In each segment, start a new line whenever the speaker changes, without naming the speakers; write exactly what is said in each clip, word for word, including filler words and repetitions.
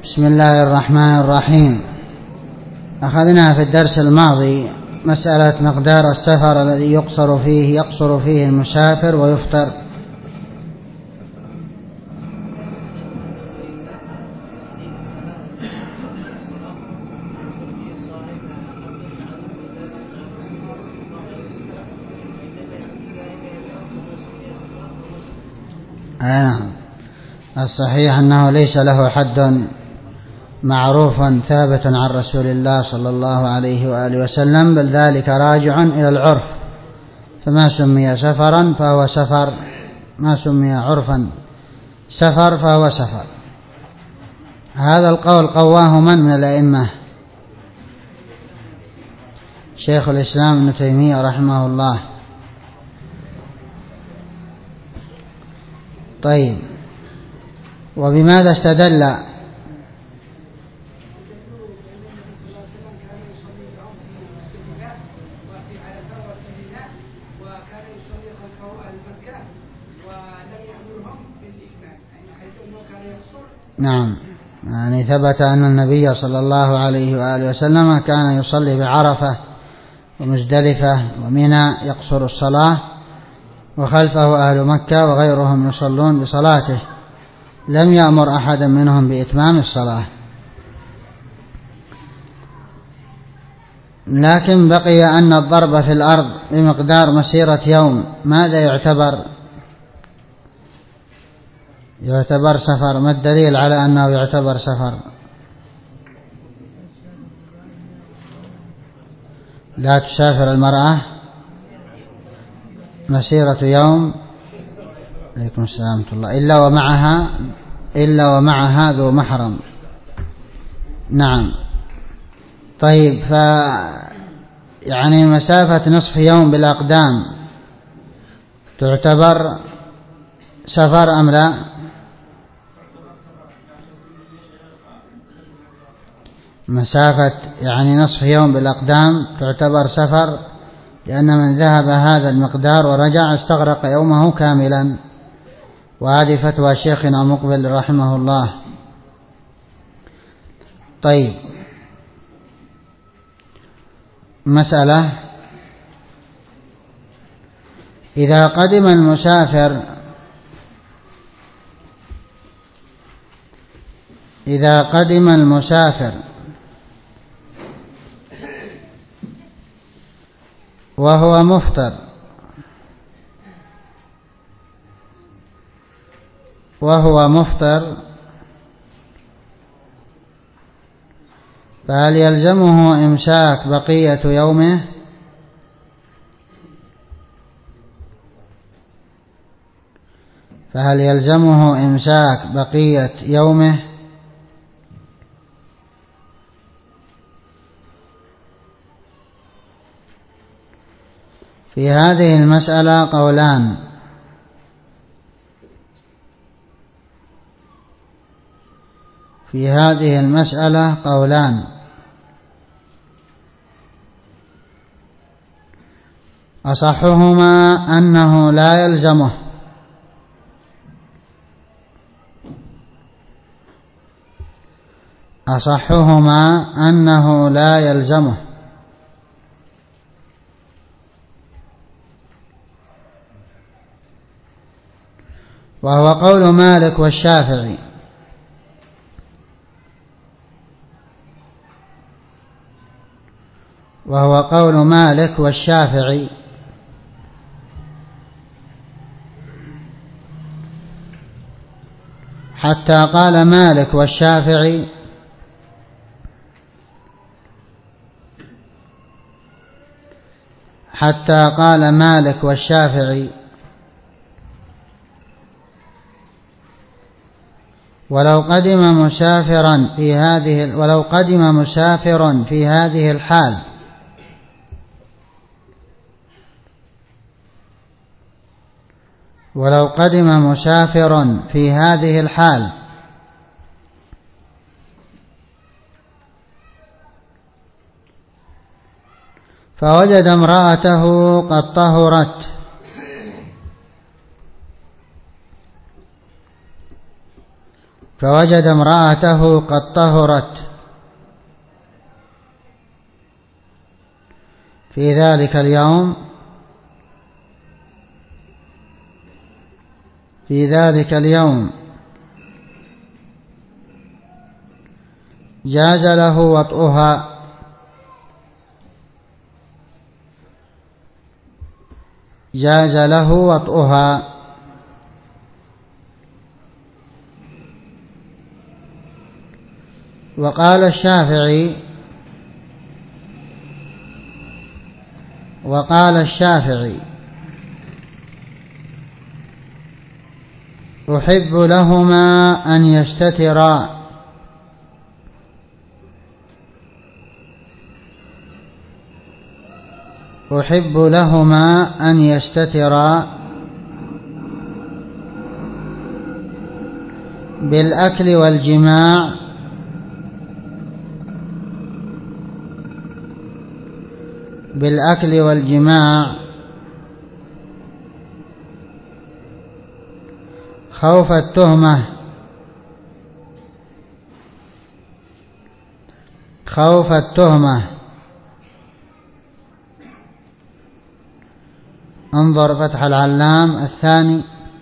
بسم الله الرحمن الرحيم. أخذنا في الدرس الماضي مسألة مقدار السفر الذي يقصر فيه يقصر فيه المسافر ويفطر. نعم، الصحيح أنه ليس له حد معروف ثابت عن رسول الله صلى الله عليه وآله وسلم، بل ذلك راجع إلى العرف، فما سمي سفرا فهو سفر، ما سمي عرفا سفر فهو سفر. هذا القول قواه من من الأئمة؟ شيخ الإسلام ابن تيمية رحمه الله. طيب، وبماذا استدل؟ نعم، يعني ثبت أن النبي صلى الله عليه وآله وسلم كان يصلي بعرفة ومزدلفة ومنى يقصر الصلاة، وخلفه أهل مكة وغيرهم يصلون بصلاته، لم يأمر أحدا منهم بإتمام الصلاة. لكن بقي أن الضرب في الأرض بمقدار مسيرة يوم ماذا يعتبر؟ يعتبر سفر. ما الدليل على أنه يعتبر سفر؟ لا تسافر المرأة مسيرة يوم، عليكم السلام ورحمة الله، إلا ومعها إلا ومعها ذو محرم. نعم. طيب، ف يعني مسافة نصف يوم بالأقدام تعتبر سفر أم لا؟ مسافة يعني نصف يوم بالأقدام تعتبر سفر، لأن من ذهب هذا المقدار ورجع استغرق يومه كاملا، وهذه فتوى شيخنا مقبل رحمه الله. طيب، مسألة: إذا قدم المسافر إذا قدم المسافر وهو مفطر وهو مفطر فهل يلزمه إمساك بقية يومه؟ فهل يلزمه إمساك بقية يومه؟ في هذه المسألة قولان. في هذه المسألة قولان أصحهما أنه لا يلزمه، أصحهما أنه لا يلزمه وهو قول مالك والشافعي. وهو قول مالك والشافعي حتى قال مالك والشافعي حتى قال مالك والشافعي ولو قدم مسافرا في هذه ولو قدم مسافر في هذه الحال ولو قدم مسافر في هذه الحال فوجد امرأته قد طهرت فوجد امرأته قد طهرت في ذلك اليوم في ذلك اليوم جاز له وطئها جاز له وطئها وقال الشافعي وقال الشافعي أحب لهما أن يستترا أحب لهما أن يستترا بالأكل والجماع بالأكل والجماع خوف التهمة خوف التهمة انظر فتح العلام الثاني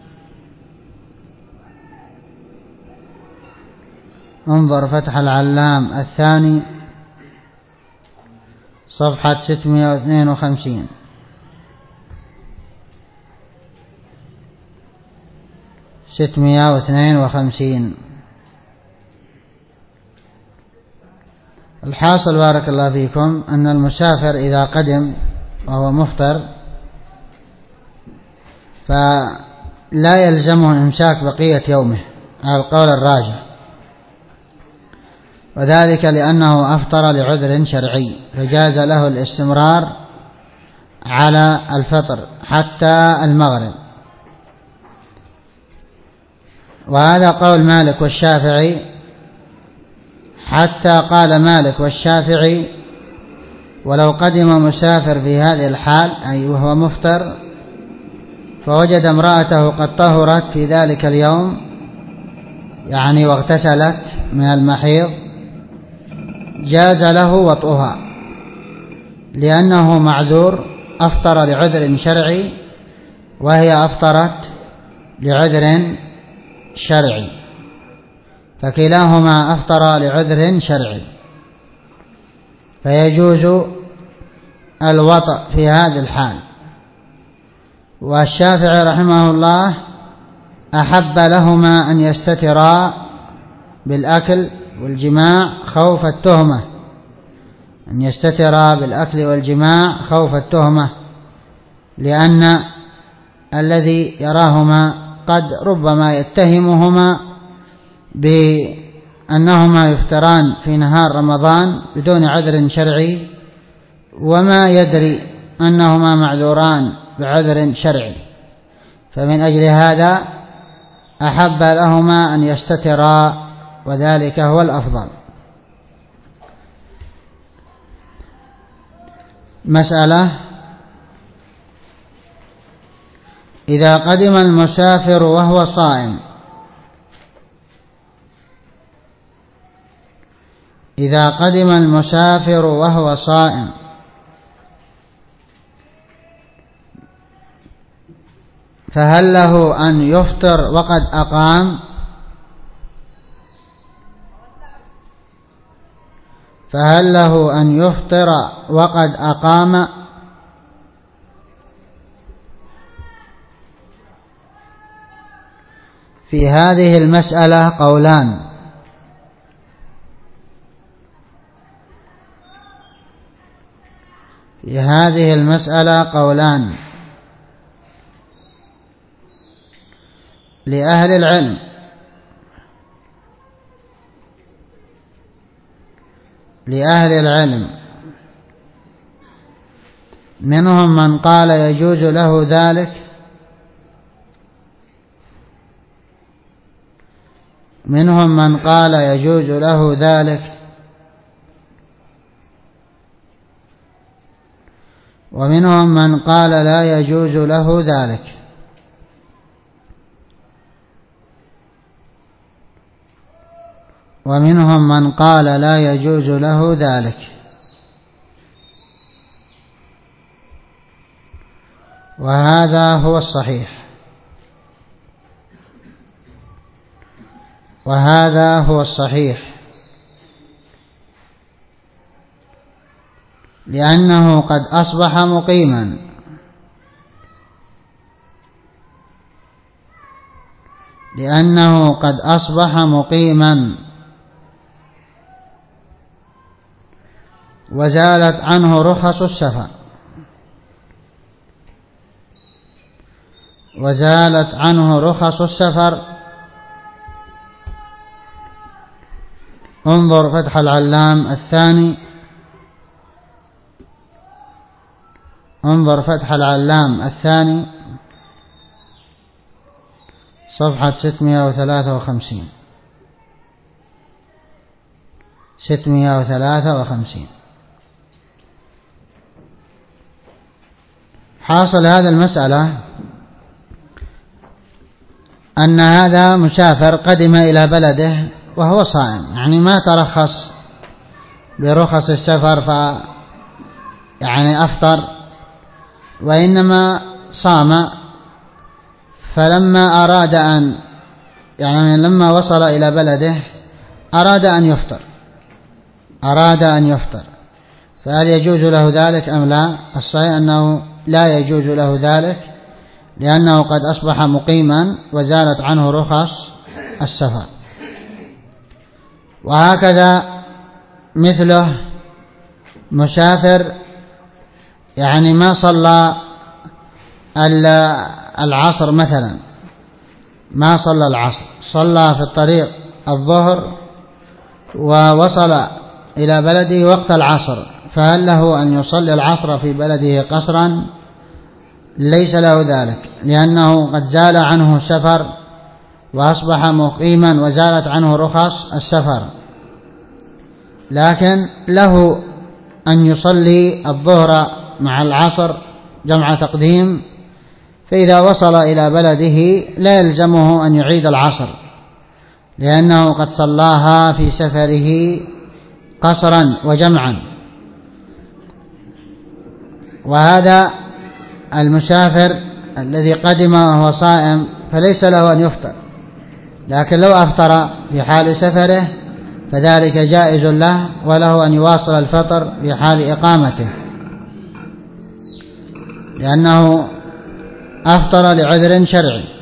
انظر فتح العلام الثاني صفحة ستمائة واثنين وخمسين ستمائة واثنين وخمسين. الحاصل بارك الله فيكم أن المسافر إذا قدم وهو مفطر فلا يلزمه إمساك بقية يومه على القول الراجح، وذلك لأنه أفطر لعذر شرعي فجاز له الاستمرار على الفطر حتى المغرب. وهذا قول مالك والشافعي، حتى قال مالك والشافعي ولو قدم مسافر في هذه الحال أي وهو مفطر فوجد امرأته قد طهرت في ذلك اليوم يعني واغتسلت من المحيض جاز له وطئها لأنه معذور أفطر لعذر شرعي وهي أفطرت لعذر شرعي، فكلاهما أفطر لعذر شرعي فيجوز الوطأ في هذه الحال. والشافعي رحمه الله أحب لهما أن يستترا بالأكل والجماع خوف التهمة أن يستترا بالأكل والجماع خوف التهمة لأن الذي يراهما قد ربما يتهمهما بأنهما يفطران في نهار رمضان بدون عذر شرعي وما يدري أنهما معذوران بعذر شرعي، فمن أجل هذا أحب لهما أن يستترا وذلك هو الأفضل. مسألة: إذا قدم المسافر وهو صائم إذا قدم المسافر وهو صائم فهل له أن يفطر وقد أقام فهل له أن يفطر وقد أقام في هذه المسألة قولان. في هذه المسألة قولان لأهل العلم. لأهل العلم منهم من قال يجوز له ذلك منهم من قال يجوز له ذلك ومنهم من قال لا يجوز له ذلك. ومنهم من قال لا يجوز له ذلك، وهذا هو الصحيح، وهذا هو الصحيح لأنه قد أصبح مقيما، لأنه قد أصبح مقيما وزالت عنه رخص السفر، وزالت عنه رخص السفر. انظر فتح العلام الثاني، انظر فتح العلام الثاني صفحة ستمائة وثلاثة وخمسين، ستمائة وثلاثة وخمسين. حاصل هذا المسألة أن هذا مسافر قدم إلى بلده وهو صائم، يعني ما ترخص برخص السفر ف يعني أفطر، وإنما صام، فلما أراد أن يعني لما وصل إلى بلده أراد أن يفطر، أراد أن يفطر، فهل يجوز له ذلك أم لا؟ الصحيح أنه لا يجوز له ذلك، لأنه قد أصبح مقيما وزالت عنه رخص السفر. وهكذا مثله مسافر يعني ما صلى العصر مثلا، ما صلى العصر، صلى في الطريق الظهر ووصل إلى بلده وقت العصر، فهل له أن يصلي العصر في بلده قصرا؟ ليس له ذلك، لأنه قد زال عنه السفر وأصبح مقيما وزالت عنه رخص السفر، لكن له أن يصلي الظهر مع العصر جمع تقديم، فإذا وصل إلى بلده لا يلزمه أن يعيد العصر، لأنه قد صلاها في سفره قصرا وجمعا. وهذا المسافر الذي قدم وهو صائم فليس له أن يفطر، لكن لو أفطر في حال سفره فذلك جائز له، وله أن يواصل الفطر في حال إقامته، لأنه أفطر لعذر شرعي.